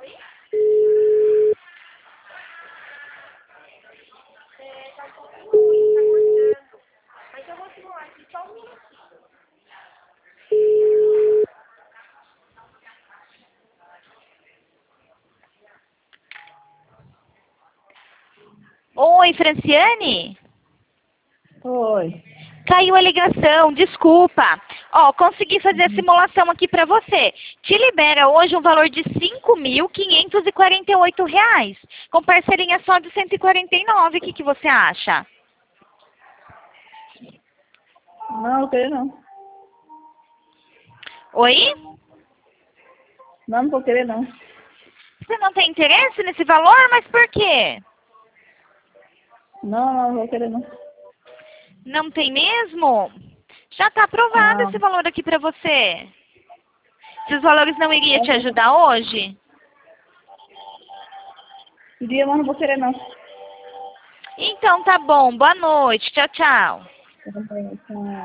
Oi, Franciane? Oi. Caiu a ligação, desculpa. Ó, consegui fazer a simulação aqui pra você. Te libera hoje um valor de R$ 5.548, com parcelinha só de 149. O que que você acha? Não, não querer não. Oi? Não, não vou querer não. Você não tem interesse nesse valor? Mas por quê? Não vou querer não. Não tem mesmo? Já tá aprovado esse Não. valor aqui pra você. Esses valores não iriam te ajudar hoje? Dia, mas não vou querer não. Então tá bom. Boa noite. Tchau, tchau. Tá bom, tá.